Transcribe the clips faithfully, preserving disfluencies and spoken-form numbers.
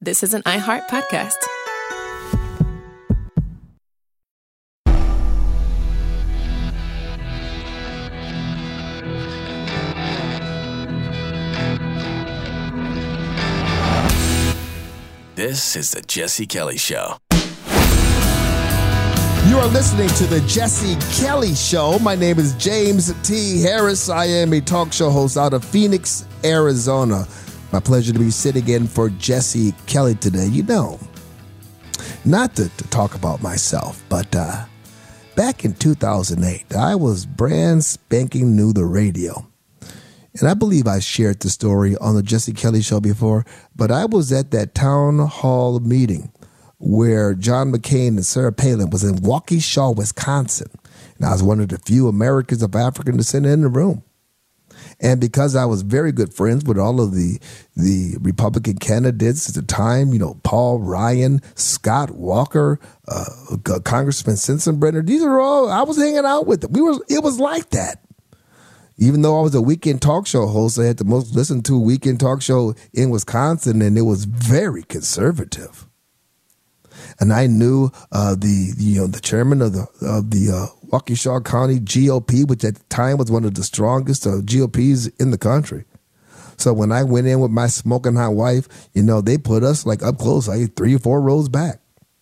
This is an iHeart podcast. This is the Jesse Kelly Show. You are listening to the Jesse Kelly Show. My name is James T. Harris. I am a talk show host out of Phoenix, Arizona. My pleasure to be sitting in for Jesse Kelly today. You know, not to, to talk about myself, but uh, back in two thousand eight, I was brand spanking new to radio. And I believe I shared the story on the Jesse Kelly Show before, but I was at that town hall meeting where John McCain and Sarah Palin was in Waukesha, Wisconsin. And I was one of the few Americans of African descent in the room. And because I was very good friends with all of the the Republican candidates at the time, you know, Paul Ryan, Scott Walker, uh, Congressman Sensenbrenner, these are all, I was hanging out with them. We were, it was like that. Even though I was a weekend talk show host, I had the most listened to weekend talk show in Wisconsin, and it was very conservative. And I knew uh, the you know the chairman of the of the uh, Waukesha County G O P, which at the time was one of the strongest uh, G O Ps in the country. So when I went in with my smoking hot wife, you know, they put us like up close, like three or four rows back.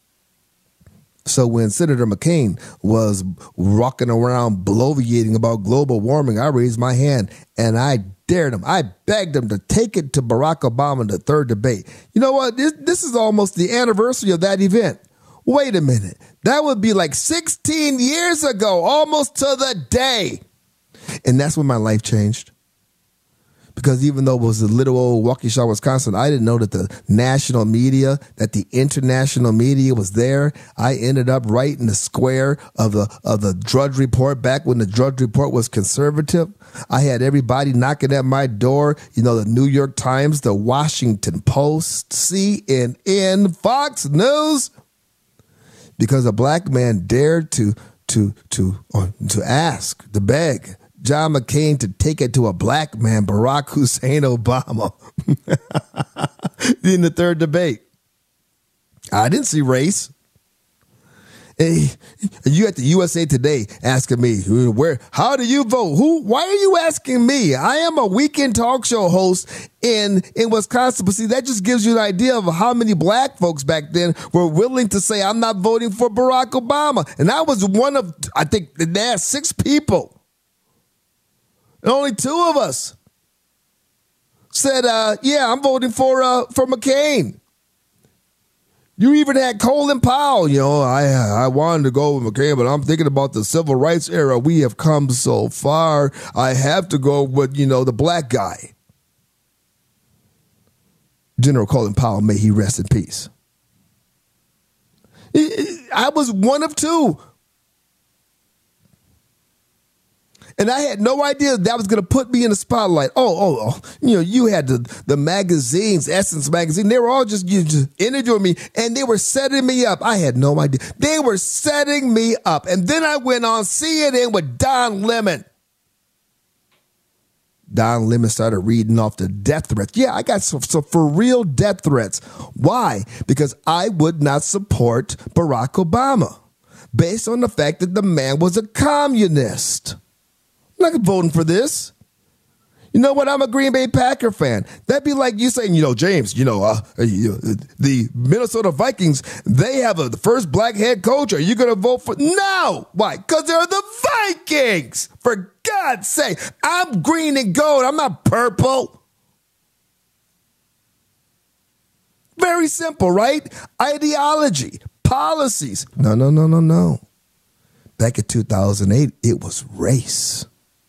So when Senator McCain was rocking around bloviating about global warming, I raised my hand and I dared him. I begged him to take it to Barack Obama in the third debate. You know what? This, this is almost the anniversary of that event. Wait a minute. That would be like sixteen years ago, almost to the day. And that's when my life changed. Because even though it was a little old Waukesha, Wisconsin, I didn't know that the national media, that the international media was there. I ended up right in the square of the of the Drudge Report back when the Drudge Report was conservative. I had everybody knocking at my door. You know, the New York Times, the Washington Post, C N N, Fox News. Because a black man dared to to to or to ask, to beg John McCain to take it to a black man, Barack Hussein Obama, in the third debate. I didn't see race. Hey, you at the U S A Today asking me, where? How do you vote? Who? Why are you asking me? I am a weekend talk show host in, in Wisconsin. But see, that just gives you an idea of how many black folks back then were willing to say, I'm not voting for Barack Obama. And I was one of, I think, the last six people. And only two of us said, uh, yeah, I'm voting for uh, for McCain. You even had Colin Powell. You know, I I wanted to go with McCain, but I'm thinking about the civil rights era. We have come so far. I have to go with, you know, the black guy. General Colin Powell, may he rest in peace. I was one of two. And I had no idea that was going to put me in the spotlight. Oh, oh, oh, you know, you had the, the magazines, Essence Magazine. They were all just, you just interviewing me, and they were setting me up. I had no idea. They were setting me up. And then I went on C N N with Don Lemon. Don Lemon started reading off the death threats. Yeah, I got some, some for real death threats. Why? Because I would not support Barack Obama based on the fact that the man was a communist. I'm not voting for this. You know what? I'm a Green Bay Packer fan. That'd be like you saying, you know, James, you know, uh, you, the Minnesota Vikings, they have a, the first black head coach. Are you going to vote for? No. Why? Because they're the Vikings. For God's sake, I'm green and gold. I'm not purple. Very simple, right? Ideology, policies. No, no, no, no, no. Back in two thousand eight, it was race.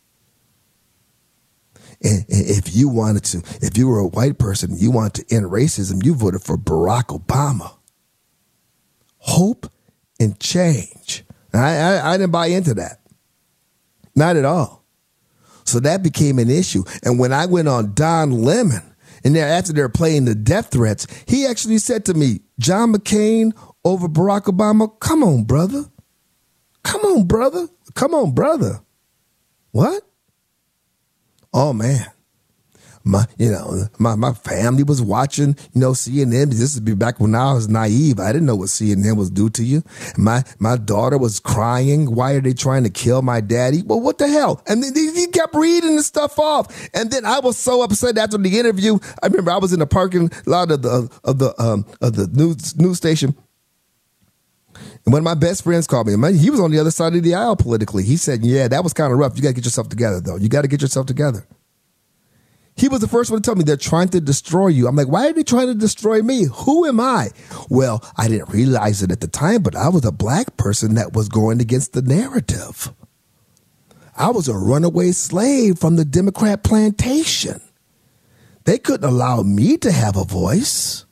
And if you wanted to, if you were a white person, you wanted to end racism, you voted for Barack Obama. Hope and change. I, I, I didn't buy into that. Not at all. So that became an issue. And when I went on Don Lemon, and then after they're playing the death threats, he actually said to me, John McCain over Barack Obama, come on, brother. Come on, brother. Come on, brother. What? Oh, man. My, you know, my, my family was watching, you know, C N N. This would be back when I was naive. I didn't know what C N N was do to you. My, my daughter was crying. Why are they trying to kill my daddy? Well, what the hell? And then he kept reading the stuff off. And then I was so upset after the interview. I remember I was in the parking lot of the, of the, um, of the news, news station. And one of my best friends called me. He was on the other side of the aisle politically. He said, yeah, that was kind of rough. You got to get yourself together, though. You got to get yourself together. He was the first one to tell me they're trying to destroy you. I'm like, why are they trying to destroy me? Who am I? Well, I didn't realize it at the time, but I was a black person that was going against the narrative. I was a runaway slave from the Democrat plantation. They couldn't allow me to have a voice.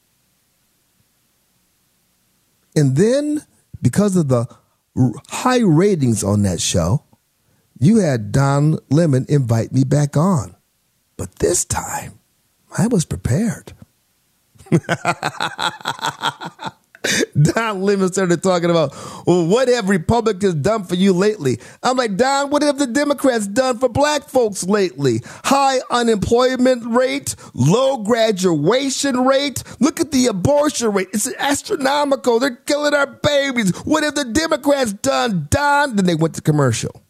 And then, because of the high ratings on that show, you had Don Lemon invite me back on. But this time, I was prepared. Don Lemon started talking about, well, what have Republicans done for you lately? I'm like, Don, what have the Democrats done for black folks lately? High unemployment rate, low graduation rate. Look at the abortion rate. It's astronomical. They're killing our babies. What have the Democrats done, Don? Then they went to commercial.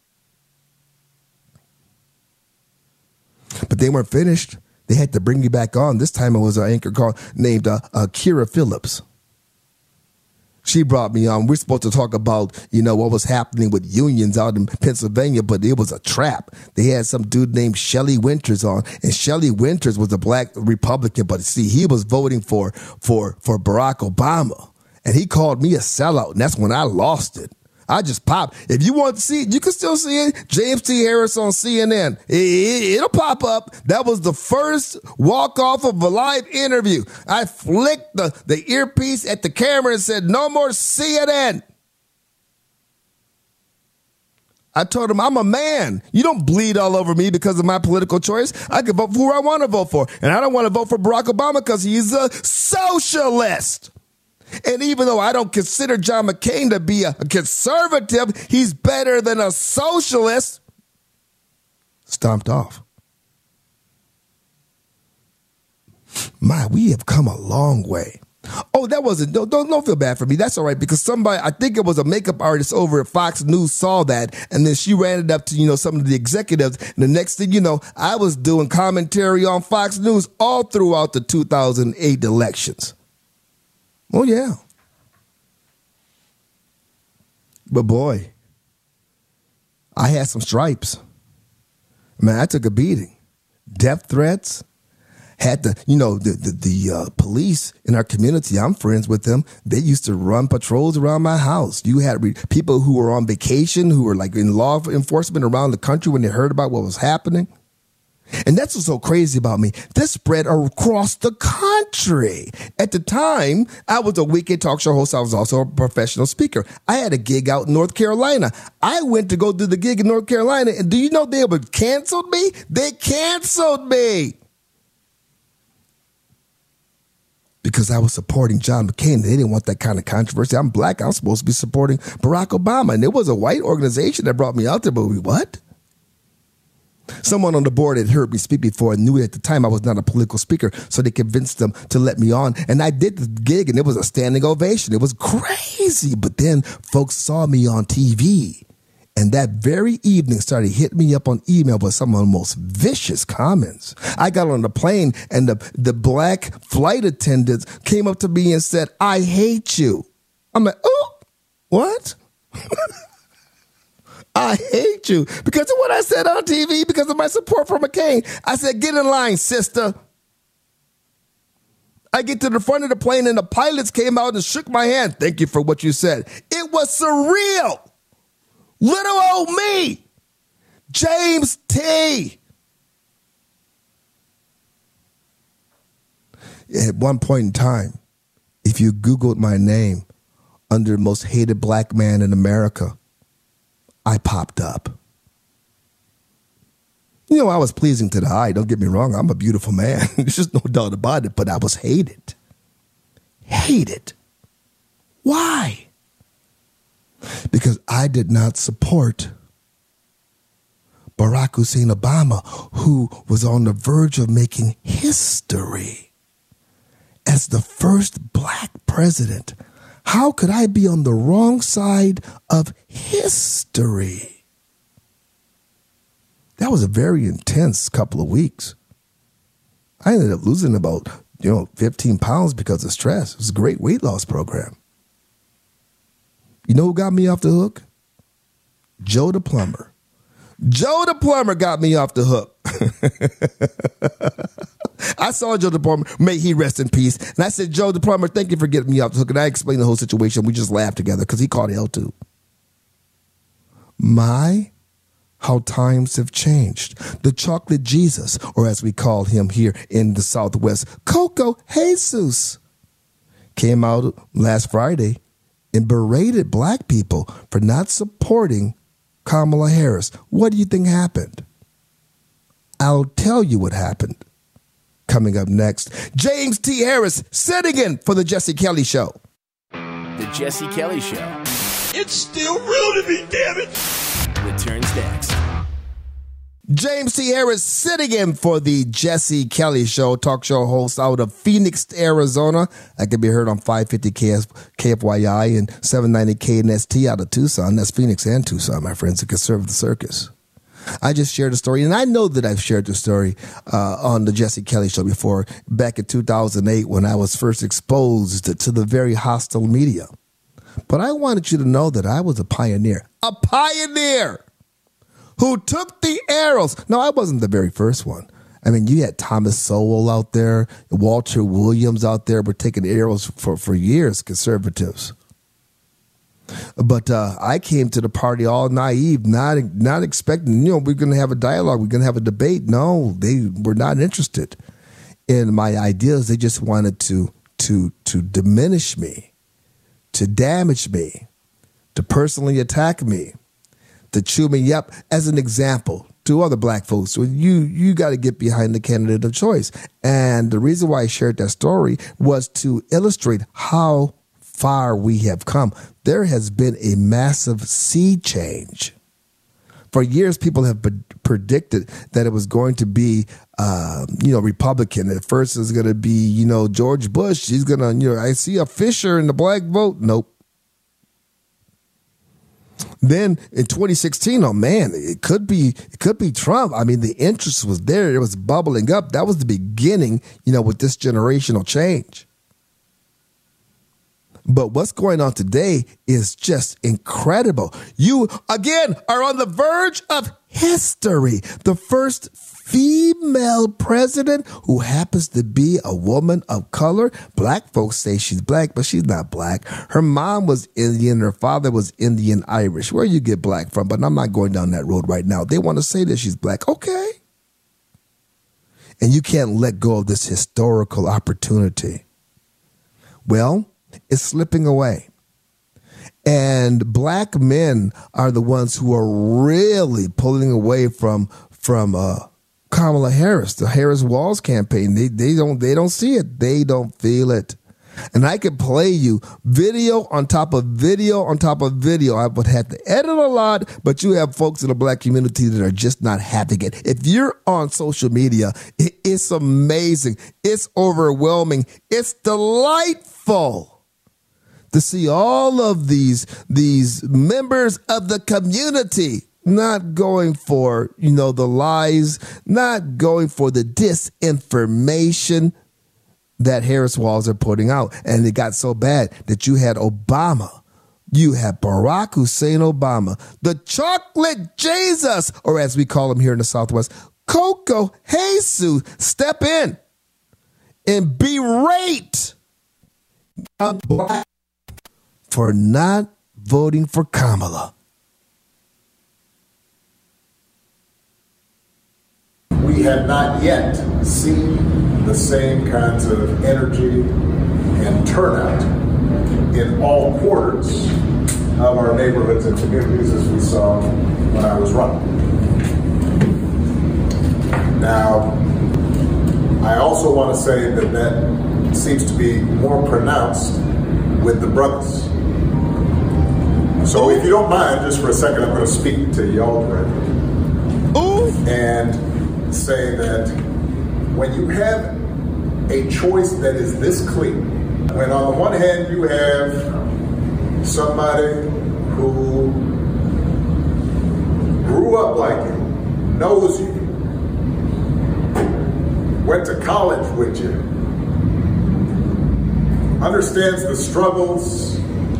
But they weren't finished. They had to bring me back on. This time it was an anchor called named uh, uh, Kira Phillips. She brought me on. We're supposed to talk about, you know, what was happening with unions out in Pennsylvania, but it was a trap. They had some dude named Shelley Winters on, and Shelley Winters was a black Republican, but see, he was voting for for for Barack Obama, and he called me a sellout, and that's when I lost it. I just popped. If you want to see it, you can still see it. James T. Harris on C N N. It, it, it'll pop up. That was the first walk-off of a live interview. I flicked the, the earpiece at the camera and said, no more C N N. I told him, I'm a man. You don't bleed all over me because of my political choice. I can vote for who I want to vote for. And I don't want to vote for Barack Obama because he's a socialist. And even though I don't consider John McCain to be a conservative, he's better than a socialist. Stomped off. My, we have come a long way. Oh, that wasn't, don't, don't feel bad for me. That's all right, because somebody, I think it was a makeup artist over at Fox News saw that, and then she ran it up to, you know, some of the executives. And the next thing you know, I was doing commentary on Fox News all throughout the two thousand eight elections. Oh, yeah. But boy, I had some stripes. Man, I took a beating. Death threats. Had the, you know, the the, the uh, police in our community, I'm friends with them. They used to run patrols around my house. You had re- people who were on vacation, who were like in law enforcement around the country when they heard about what was happening. And that's what's so crazy about me. This spread across the country. At the time, I was a weekend talk show host. I was also a professional speaker. I had a gig out in North Carolina. I went to go do the gig in North Carolina, and do you know they would canceled me? They canceled me. Because I was supporting John McCain. They didn't want that kind of controversy. I'm black. I'm supposed to be supporting Barack Obama. And it was a white organization that brought me out there, but we what? Someone on the board had heard me speak before and knew at the time I was not a political speaker, so they convinced them to let me on. And I did the gig, and it was a standing ovation. It was crazy. But then folks saw me on T V, and that very evening started hitting me up on email with some of the most vicious comments. I got on the plane, and the, the black flight attendants came up to me and said, I hate you. I'm like, oh, what? I hate you because of what I said on T V, because of my support for McCain. I said, get in line, sister. I get to the front of the plane, and the pilots came out and shook my hand. Thank you for what you said. It was surreal. Little old me, James T. At one point in time, if you Googled my name under most hated black man in America, I popped up. You know, I was pleasing to the eye. Don't get me wrong. I'm a beautiful man. There's just no doubt about it. But I was hated. Hated. Why? Because I did not support Barack Hussein Obama, who was on the verge of making history as the first black president. How could I be on the wrong side of history? That was a very intense couple of weeks. I ended up losing about, you know, fifteen pounds because of stress. It was a great weight loss program. You know who got me off the hook? Joe the plumber. Joe the plumber got me off the hook. I saw Joe the plumber, may he rest in peace. And I said, Joe the plumber, thank you for getting me off the hook. And I explained the whole situation. We just laughed together because he caught hell too. My, how times have changed. The chocolate Jesus, or as we call him here in the Southwest, Coco Jesus, came out last Friday and berated black people for not supporting Kamala Harris. What do you think happened? I'll tell you what happened. Coming up next, James T. Harris sitting in for the Jesse Kelly Show. The Jesse Kelly Show. It's still real to me, damn it. Returns next. James T. Harris sitting in for the Jesse Kelly Show, talk show host out of Phoenix, Arizona. I can be heard on five fifty K F Y I and seven ninety K N S T out of Tucson. That's Phoenix and Tucson, my friends, who can serve the circus. I just shared a story, and I know that I've shared the story uh, on the Jesse Kelly Show before, back in two thousand eight when I was first exposed to, to the very hostile media. But I wanted you to know that I was a pioneer, a pioneer who took the arrows. No, I wasn't the very first one. I mean, you had Thomas Sowell out there, Walter Williams out there were taking arrows for, for years, conservatives. But uh, I came to the party all naive, not not expecting, you know, we're going to have a dialogue, we're going to have a debate. No, they were not interested in my ideas. They just wanted to to to diminish me, to damage me, to personally attack me, to chew me up. As an example to other black folks, so you you got to get behind the candidate of choice. And the reason why I shared that story was to illustrate how far we have come. There has been a massive sea change. For years, people have be- predicted that it was going to be, uh, you know, Republican. At first, it was going to be, you know, George Bush. He's going to, you know, I see a Fisher in the black vote. Nope. Then in twenty sixteen, oh man, it could be, it could be Trump. I mean, the interest was there. It was bubbling up. That was the beginning, you know, with this generational change. But what's going on today is just incredible. You, again, are on the verge of history. The first female president who happens to be a woman of color. Black folks say she's black, but she's not black. Her mom was Indian. Her father was Indian Irish. Where you get black from? But I'm not going down that road right now. They want to say that she's black. Okay. And you can't let go of this historical opportunity. Well, is slipping away. And black men are the ones who are really pulling away from from uh, Kamala Harris, the Harris Walls campaign. They they don't they don't see it. They don't feel it. And I could play you video on top of video on top of video. I would have to edit a lot, but you have folks in the black community that are just not having it. If you're on social media, it, it's amazing. It's overwhelming. It's delightful to see all of these, these members of the community not going for, you know, the lies, not going for the disinformation that Harris Walls are putting out. And it got so bad that you had Obama. You had Barack Hussein Obama, the chocolate Jesus, or as we call him here in the Southwest, Coco Jesus, step in and berate black for not voting for Kamala. We have not yet seen the same kinds of energy and turnout in all quarters of our neighborhoods and communities as we saw when I was running. Now, I also want to say that that seems to be more pronounced with the brothers. So if you don't mind, just for a second, I'm going to speak to y'all directly. Ooh. And say that when you have a choice that is this clear, when on the one hand you have somebody who grew up like you, knows you, went to college with you, understands the struggles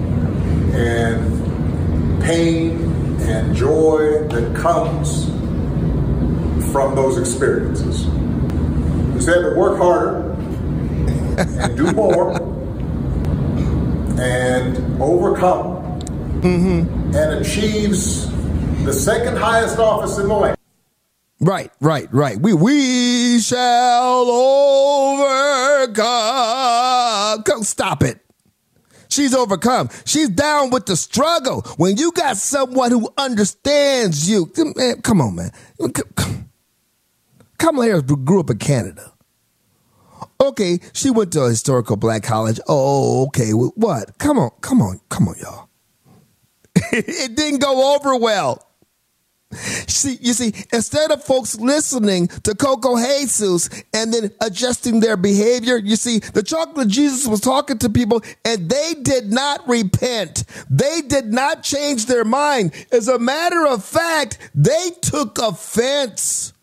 and pain and joy that comes from those experiences. Who's had to work harder and do more and overcome mm-hmm. and achieves the second highest office in the land. Right, right, right. We we shall overcome. Come, stop it. She's overcome. She's down with the struggle. When you got someone who understands you, man, come on, man. Kamala Harris grew up in Canada. Okay, she went to a historical black college. Oh, okay. What? Come on, come on, come on, y'all. It didn't go over well. See, you see, instead of folks listening to Coco Jesus and then adjusting their behavior, you see, the chocolate Jesus was talking to people and they did not repent. They did not change their mind. As a matter of fact, they took offense.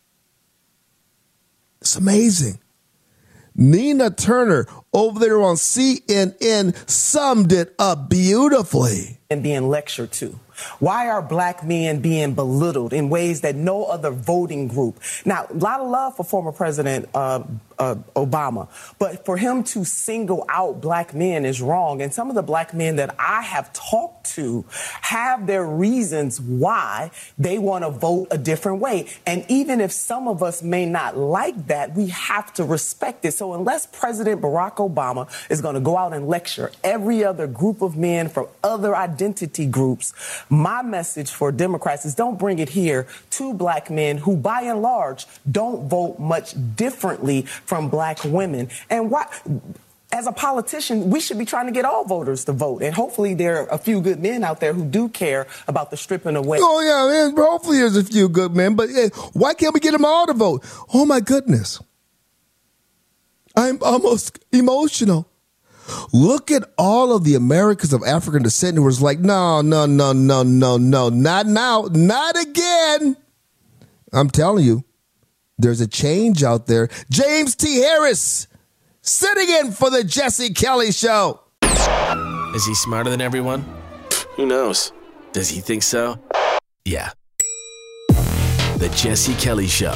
It's amazing. Nina Turner over there on C N N summed it up beautifully. And being lectured to. Why are black men being belittled in ways that no other voting group? Now, a lot of love for former President uh, uh, Obama, but for him to single out black men is wrong. And some of the black men that I have talked to have their reasons why they want to vote a different way. And even if some of us may not like that, we have to respect it. So unless President Barack Obama is going to go out and lecture every other group of men from other identity groups, my message for Democrats is don't bring it here to black men who, by and large, don't vote much differently from black women. And why, as a politician, we should be trying to get all voters to vote. And hopefully there are a few good men out there who do care about the stripping away. Oh, yeah, man, hopefully there's a few good men. But yeah, why can't we get them all to vote? Oh, my goodness. I'm almost emotional. Look at all of the Americans of African descent who was like, no, no, no, no, no, no, not now, not again. I'm telling you, there's a change out there. James T. Harris, sitting in for the Jesse Kelly Show. Is he smarter than everyone? Who knows? Does he think so? Yeah. The Jesse Kelly Show.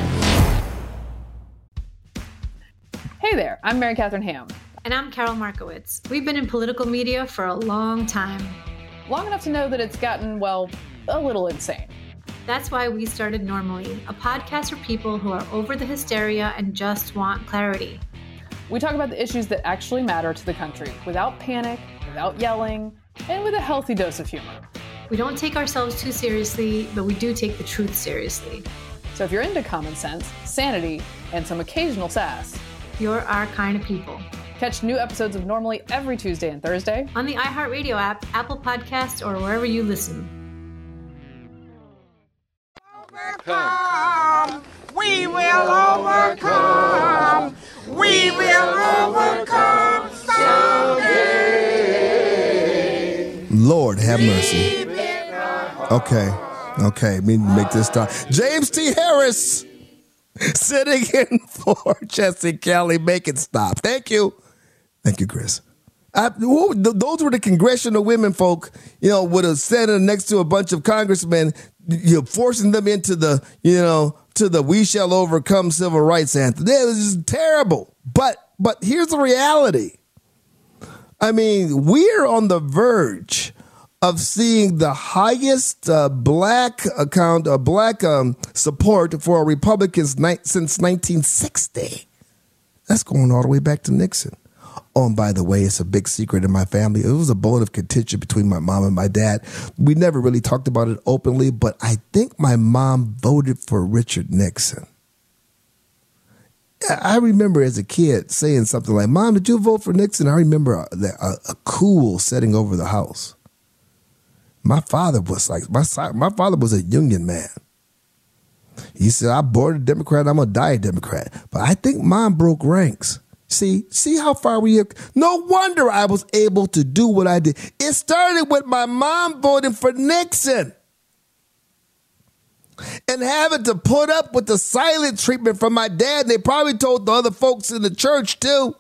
Hey there, I'm Mary Catherine Ham. And I'm Carol Markowitz. We've been in political media for a long time. Long enough to know that it's gotten, well, a little insane. That's why we started Normally, a podcast for people who are over the hysteria and just want clarity. We talk about the issues that actually matter to the country, without panic, without yelling, and with a healthy dose of humor. We don't take ourselves too seriously, but we do take the truth seriously. So if you're into common sense, sanity, and some occasional sass, you're our kind of people. Catch new episodes of Normally every Tuesday and Thursday on the iHeartRadio app, Apple Podcasts, or wherever you listen. Overcome. We will overcome. We will overcome someday. Lord have mercy. Okay, okay, me make this stop. James T. Harris, sitting in for Jesse Kelly. Make it stop. Thank you. Thank you, Chris. I, those were the congressional women folk, you know, with a senator next to a bunch of congressmen, you know, forcing them into the, you know, to the "We Shall Overcome" civil rights anthem. That was just terrible. But, but here's the reality. I mean, we're on the verge of seeing the highest uh, black account, uh, black um, support for Republicans ni- since nineteen sixty. That's going all the way back to Nixon. Oh, and by the way, it's a big secret in my family. It was a bone of contention between my mom and my dad. We never really talked about it openly, but I think my mom voted for Richard Nixon. I remember as a kid saying something like, "Mom, did you vote for Nixon?" I remember a, a, a cool setting over the house. My father was like, my, my father was a Union man. He said, I born a Democrat, I'm going to die a Democrat. But I think mine broke ranks. See, see how far we have. No wonder I was able to do what I did. It started with my mom voting for Nixon and having to put up with the silent treatment from my dad. They probably told the other folks in the church too.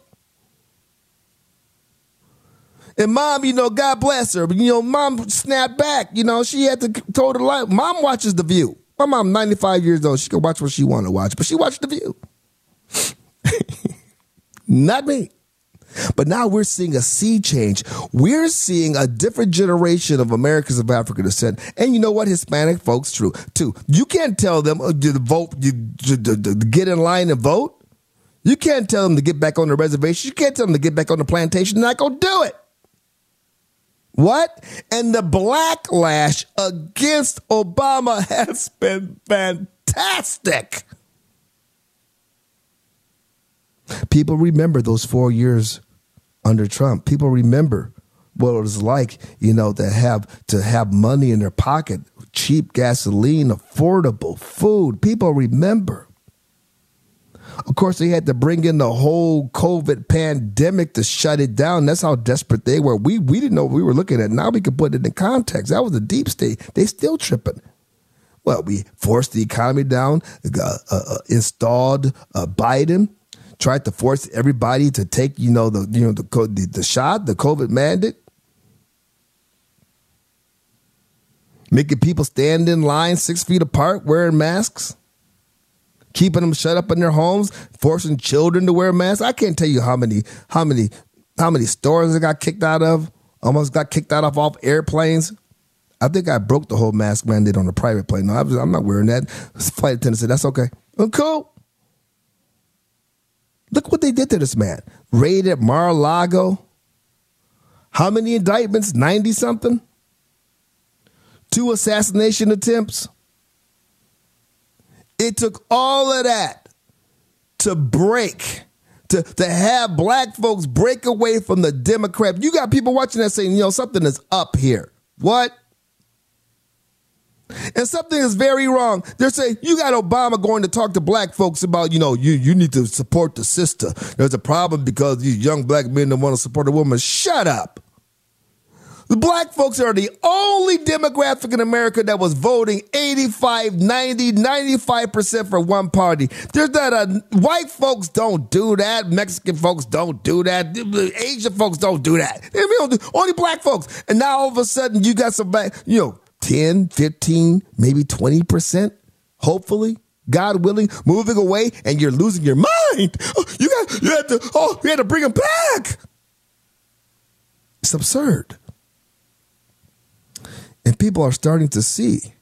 And mom, you know, God bless her. But, you know, mom snapped back. You know, she had to told her life. Mom watches The View. My mom, ninety-five years old. She can watch what she want to watch, but she watched The View. Not me. But now we're seeing a sea change. We're seeing a different generation of Americans of African descent. And you know what? Hispanic folks, true, too. You can't tell them uh, to vote, you, to, to, to get in line and vote. You can't tell them to get back on the reservation. You can't tell them to get back on the plantation. They're not going to do it. What? And the backlash against Obama has been fantastic. People remember those four years under Trump. People remember what it was like, you know, to have to have money in their pocket, cheap gasoline, affordable food. People remember. Of course, they had to bring in the whole COVID pandemic to shut it down. That's how desperate they were. We we didn't know what we were looking at. Now we can put it in context. That was the deep state. They still tripping. Well, we forced the economy down, uh, uh, installed uh, Biden, tried to force everybody to take, you know, the you know the the, the shot, the COVID mandate, making people stand in line six feet apart, wearing masks, keeping them shut up in their homes, forcing children to wear masks. I can't tell you how many how many how many stores I got kicked out of, almost got kicked out of off airplanes. I think I broke the whole mask mandate on a private plane. No, I was, I'm not wearing that. Flight attendant said, that's okay. I'm cool. Look what they did to this man. Raided Mar-a-Lago. How many indictments? ninety-something? Two assassination attempts. It took all of that to break, to, to have black folks break away from the Democrat. You got people watching that saying, you know, something is up here. What? And something is very wrong. They're saying, you got Obama going to talk to black folks about, you know, you, you need to support the sister. There's a problem because these young black men don't want to support a woman. Shut up. The black folks are the only demographic in America that was voting eighty-five, ninety, ninety-five percent for one party. There's not a, white folks don't do that. Mexican folks don't do that. Asian folks don't do that. They don't do, only black folks. And now all of a sudden you got some black, you know, ten, fifteen, maybe twenty percent, hopefully, God willing, moving away, and you're losing your mind. Oh, you got, you had to, oh, you had to bring them back. It's absurd. And people are starting to see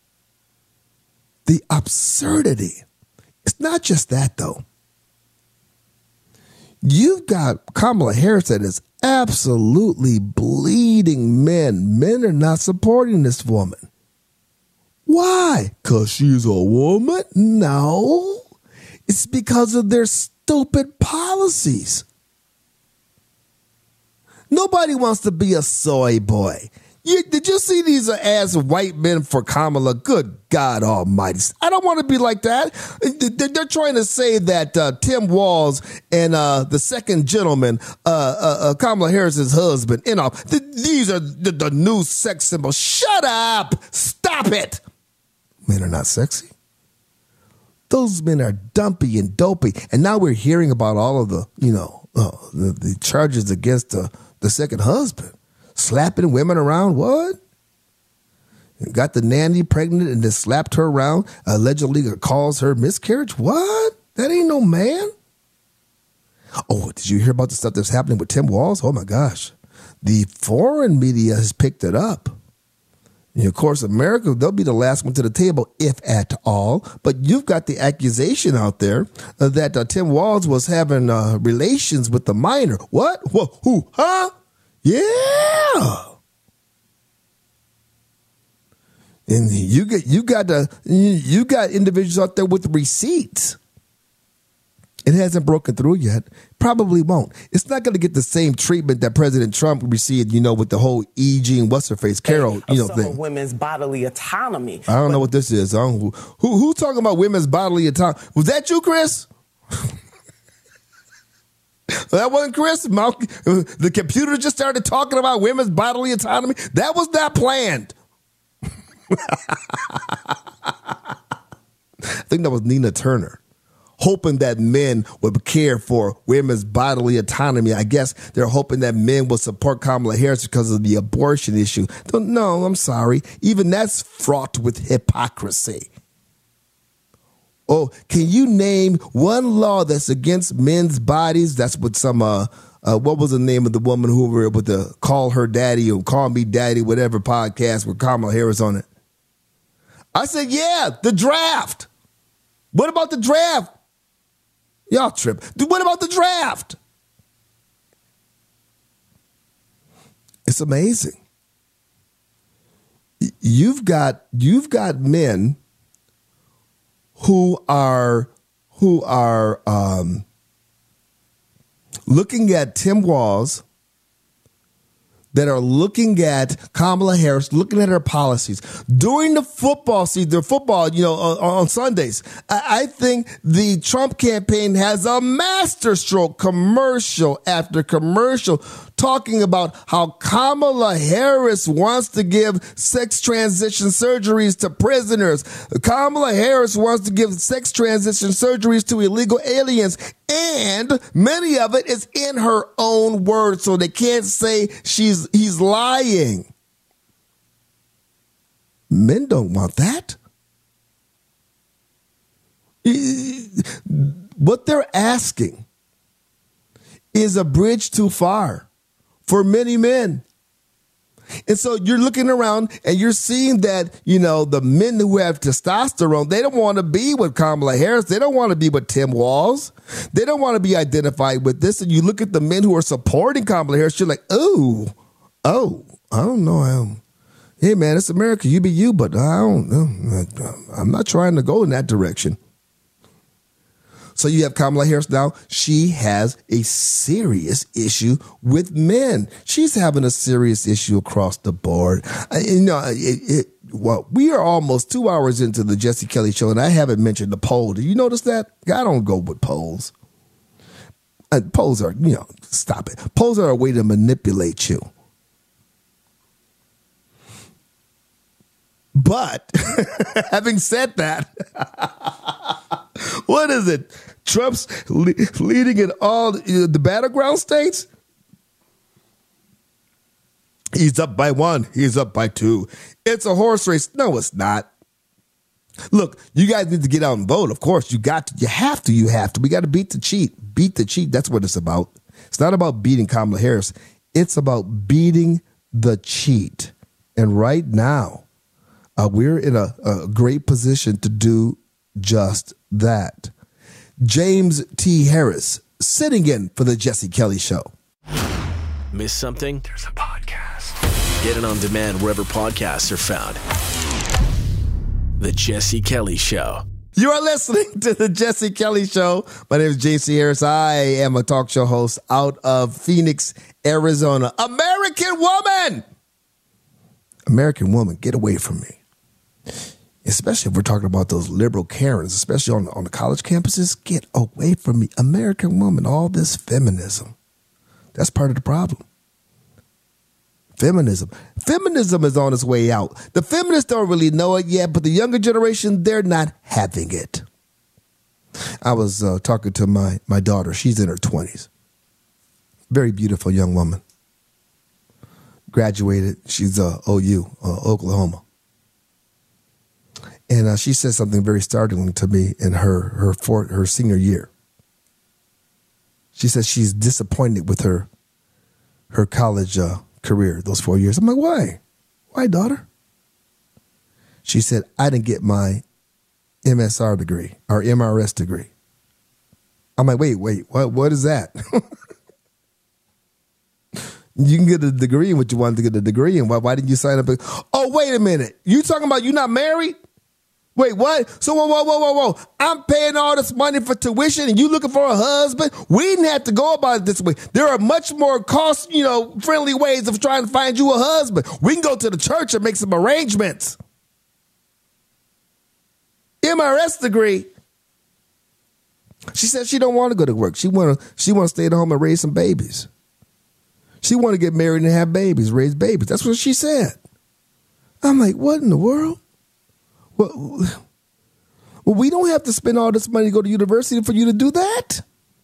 the absurdity. It's not just that, though. You've got Kamala Harris that is absolutely bleeding men. Men are not supporting this woman. Why? Because she's a woman? No. It's because of their stupid policies. Nobody wants to be a soy boy. You, did you see these as white men for Kamala? Good God almighty. I don't want to be like that. They're trying to say that uh, Tim Walz and uh, the second gentleman, uh, uh, uh, Kamala Harris's husband, you know, th- these are the, the new sex symbols. Shut up. Stop it. Men are not sexy. Those men are dumpy and dopey. And now we're hearing about all of the, you know, uh, the, the charges against the, the second husband. Slapping women around, what? Got the nanny pregnant and then slapped her around, allegedly calls her miscarriage? What? That ain't no man. Oh, did you hear about the stuff that's happening with Tim Walz? Oh, my gosh. The foreign media has picked it up. And of course, America, they'll be the last one to the table, if at all. But you've got the accusation out there uh, that uh, Tim Walz was having uh, relations with the minor. What? Whoa, who? Huh? Yeah. And you get you got the you got individuals out there with receipts. It hasn't broken through yet. Probably won't. It's not going to get the same treatment that President Trump received, you know, with the whole E. Jean What's-Her-Face, Carol, you know, some thing. of women's bodily autonomy. I don't but, know what this is. I don't, who, who, who talking about women's bodily autonomy? Was that you, Chris? That wasn't Chris. The computer just started talking about women's bodily autonomy. That was not planned. I think that was Nina Turner, hoping that men would care for women's bodily autonomy. I guess they're hoping that men will support Kamala Harris because of the abortion issue. No, I'm sorry. Even that's fraught with hypocrisy. Oh, can you name one law that's against men's bodies? That's what some, uh, uh, what was the name of the woman who were able to call her daddy or call me daddy, whatever podcast with Kamala Harris on it? I said, yeah, the draft. What about the draft? Y'all trip. What about the draft? It's amazing. You've got you've got men who are who are um, looking at Tim Walz, that are looking at Kamala Harris, looking at her policies during the football season, the football, you know, on, on Sundays. I, I think the Trump campaign has a masterstroke, commercial after commercial, talking about how Kamala Harris wants to give sex transition surgeries to prisoners. Kamala Harris wants to give sex transition surgeries to illegal aliens. And many of it is in her own words, so they can't say she's he's lying. Men don't want that. What they're asking is a bridge too far for many men. And so you're looking around and you're seeing that, you know, the men who have testosterone, they don't want to be with Kamala Harris. They don't want to be with Tim Walz. They don't want to be identified with this. And you look at the men who are supporting Kamala Harris, you're like, oh, oh, I don't know. Um, hey, man, it's America. You be you, but I don't know. I'm not trying to go in that direction. So you have Kamala Harris now. She has a serious issue with men. She's having a serious issue across the board. Uh, you know, it, it, well, we are almost two hours into the Jesse Kelly Show, and I haven't mentioned the poll. Did you notice that? I don't go with polls. Uh, polls are, you know, stop it. Polls are a way to manipulate you. But having said that, what is it? Trump's le- leading in all the, the battleground states? He's up by one. He's up by two. It's a horse race. No, it's not. Look, you guys need to get out and vote. Of course, you got to. You have to. You have to. We got to beat the cheat. Beat the cheat. That's what it's about. It's not about beating Kamala Harris. It's about beating the cheat. And right now, uh, we're in a, a great position to do just that. James T. Harris, sitting in for the Jesse Kelly Show. Miss something? There's a podcast. Get it on demand wherever podcasts are found. The Jesse Kelly Show. You are listening to the Jesse Kelly Show. My name is J C Harris. I am a talk show host out of Phoenix, Arizona. American woman! American woman, get away from me. Especially if we're talking about those liberal Karens, especially on, on the college campuses, get away from me. American woman, all this feminism. That's part of the problem. Feminism. Feminism is on its way out. The feminists don't really know it yet, but the younger generation, they're not having it. I was uh, talking to my, my daughter. She's in her twenties. Very beautiful young woman. Graduated. She's uh, O U, uh, Oklahoma. And uh, she said something very startling to me in her her fourth, her senior year. She said she's disappointed with her her college uh, career, those four years. I'm like, why? Why, daughter? She said, I didn't get my M S R degree or M R S degree. I'm like, wait, wait, what? What is that? You can get a degree in what you wanted to get a degree in. Why, why didn't you sign up? Oh, wait a minute. You talking about you not married? Wait, what? So, whoa, whoa, whoa, whoa, whoa. I'm paying all this money for tuition and you looking for a husband? We didn't have to go about it this way. There are much more cost, you know, friendly ways of trying to find you a husband. We can go to the church and make some arrangements. M R S degree. She said she don't want to go to work. She want to she want to stay at home and raise some babies. She want to get married and have babies, raise babies. That's what she said. I'm like, what in the world? Well, well, we don't have to spend all this money to go to university for you to do that.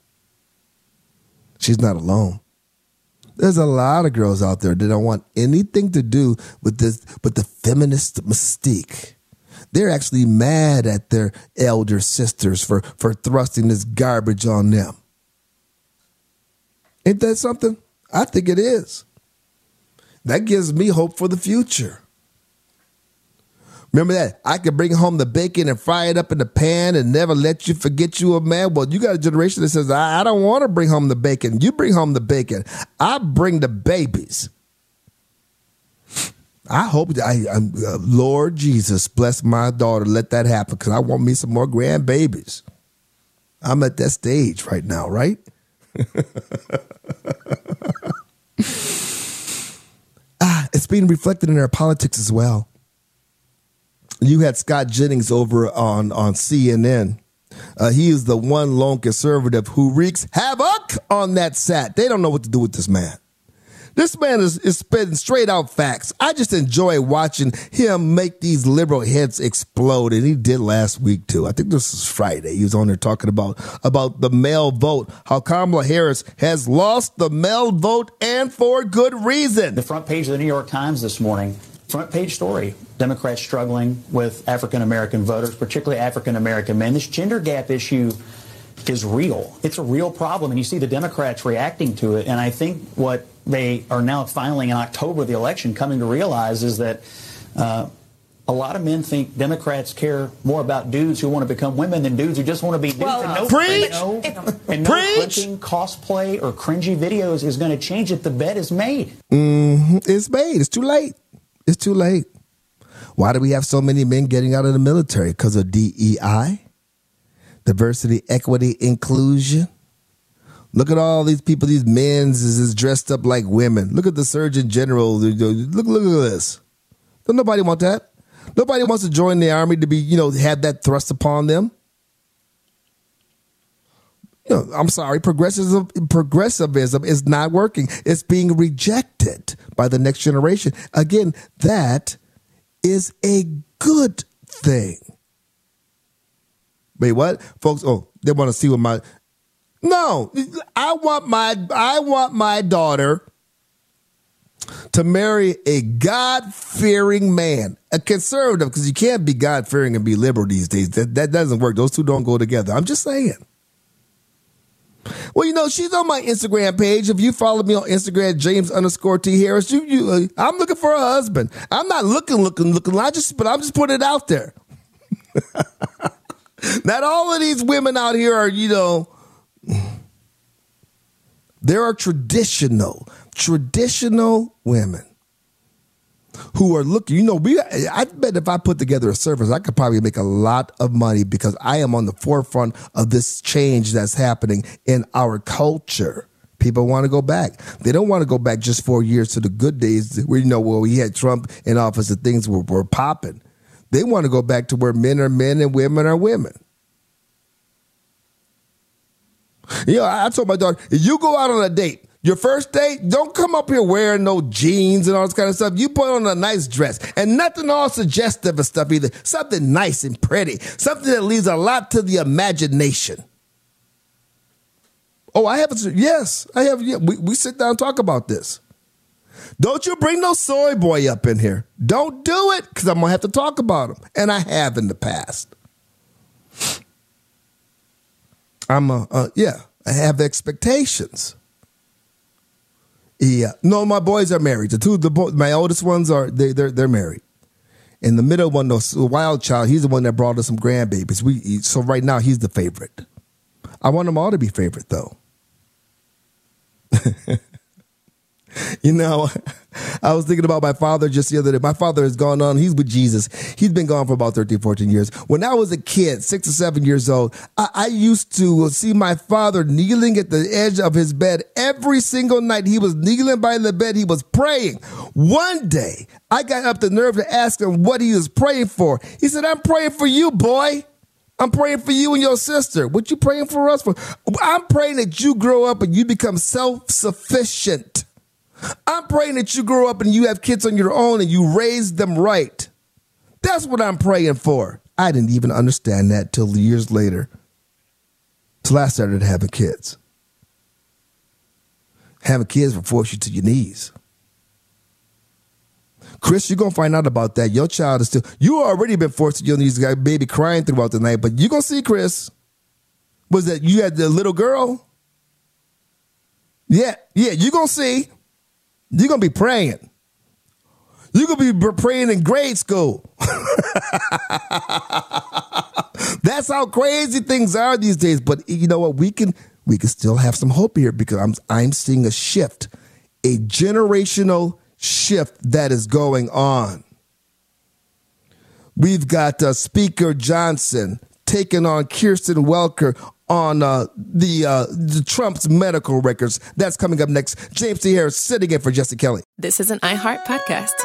She's not alone. There's a lot of girls out there that don't want anything to do with this, with the feminist mystique. They're actually mad at their elder sisters for, for thrusting this garbage on them. Ain't that something? I think it is. That gives me hope for the future. Remember that? I could bring home the bacon and fry it up in the pan and never let you forget you a man. Well, you got a generation that says, I, I don't want to bring home the bacon. You bring home the bacon. I bring the babies. I hope, that I, I'm, uh, Lord Jesus, bless my daughter. Let that happen because I want me some more grandbabies. I'm at that stage right now, right? ah, it's being reflected in our politics as well. You had Scott Jennings over on, on C N N. Uh, he is the one lone conservative who wreaks havoc on that set. They don't know what to do with this man. This man is, is spitting straight out facts. I just enjoy watching him make these liberal heads explode. And he did last week, too. I think this was Friday. He was on there talking about, about the male vote, how Kamala Harris has lost the male vote and for good reason. The front page of the New York Times this morning, front page story. Democrats struggling with African-American voters, particularly African-American men. This gender gap issue is real. It's a real problem, and you see the Democrats reacting to it. And I think what they are now finally in October of the election coming to realize is that uh, a lot of men think Democrats care more about dudes who want to become women than dudes who just want to be dudes. Well, and no, preach! no, and no clicking, cosplay, or cringy videos is going to change it. The bet is made. Mm-hmm. It's made. It's too late. It's too late. Why do we have so many men getting out of the military? Because of D E I? Diversity, equity, inclusion. Look at all these people, these men is, is dressed up like women. Look at the Surgeon General. Look, look at this. Don't nobody want that. Nobody wants to join the army to be, you know, have that thrust upon them. You know, I'm sorry, progressivism, progressivism is not working. It's being rejected by the next generation. Again, that is a good thing. Wait, what? Folks, oh, they want to see what my... No, I want my I want my daughter to marry a God-fearing man, a conservative, because you can't be God-fearing and be liberal these days. That, that doesn't work. Those two don't go together. I'm just saying. Well, you know, she's on my Instagram page. If you follow me on Instagram, James underscore T Harris, you, you, uh, I'm looking for a husband. I'm not looking, looking, looking. I just, but I'm just putting it out there. Not all of these women out here are, you know, there are traditional, traditional women who are looking, you know, we, I bet if I put together a service, I could probably make a lot of money because I am on the forefront of this change that's happening in our culture. People want to go back. They don't want to go back just four years to the good days where, you know, where we had Trump in office and things were, were popping. They want to go back to where men are men and women are women. You know, I told my daughter, if you go out on a date, your first date, don't come up here wearing no jeans and all this kind of stuff. You put on a nice dress and nothing all suggestive and stuff either. Something nice and pretty. Something that leaves a lot to the imagination. Oh, I have, a, yes, I have, yeah, we, we sit down and talk about this. Don't you bring no soy boy up in here. Don't do it because I'm going to have to talk about him. And I have in the past. I'm a, uh, yeah, I have expectations. Yeah, no, my boys are married. The two, the boy, my oldest ones are they they're they're married. And the middle one, the wild child, he's the one that brought us some grandbabies. We so right now he's the favorite. I want them all to be favorite though. You know, I was thinking about my father just the other day. My father has gone on. He's with Jesus. He's been gone for about thirteen, fourteen years. When I was a kid, six or seven years old, I, I used to see my father kneeling at the edge of his bed every single night. He was kneeling by the bed. He was praying. One day, I got up the nerve to ask him what he was praying for. He said, I'm praying for you, boy. I'm praying for you and your sister. What you praying for us for? I'm praying that you grow up and you become self-sufficient. I'm praying that you grow up and you have kids on your own and you raise them right. That's what I'm praying for. I didn't even understand that till years later. Till I started having kids. Having kids will force you to your knees. Chris, you're going to find out about that. Your child is still, you already been forced to your knees, got a baby crying throughout the night, but you're going to see, Chris. Was that you had the little girl? Yeah, yeah, you're going to see. You're going to be praying. You're going to be praying in grade school. That's how crazy things are these days. But you know what? We can we can still have some hope here because I'm I'm seeing a shift, a generational shift that is going on. We've got uh, Speaker Johnson taking on Kirsten Welker on uh, the, uh, the Trump's medical records. That's coming up next. James T. Harris sitting in for Jesse Kelly. This is an iHeart podcast.